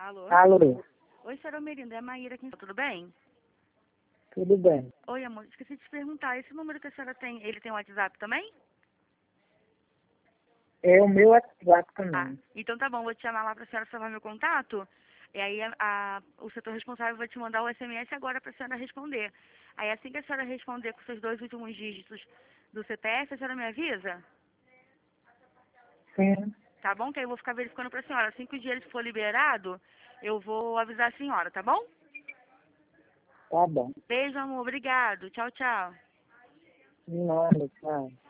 Alô? Alô, Oi, senhora Merinda, é a Maíra aqui. Tudo bem? tudo bem? Oi, amor, esqueci de te perguntar. Esse número que a senhora tem, ele tem WhatsApp também? É o meu WhatsApp Ah, também. então tá bom, vou te chamar lá pra senhora salvar meu contato. E aí o setor responsável vai te mandar o SMS agora pra senhora responder. Aí assim que a senhora responder com seus 2 últimos dígitos do CPF, a senhora me avisa? Sim, Tá bom? Que aí eu vou ficar verificando pra senhora. Assim que o dinheiro for liberado, eu vou avisar a senhora, tá bom? tá bom. Beijo, amor. Obrigado. Tchau, tchau. Nada, tchau.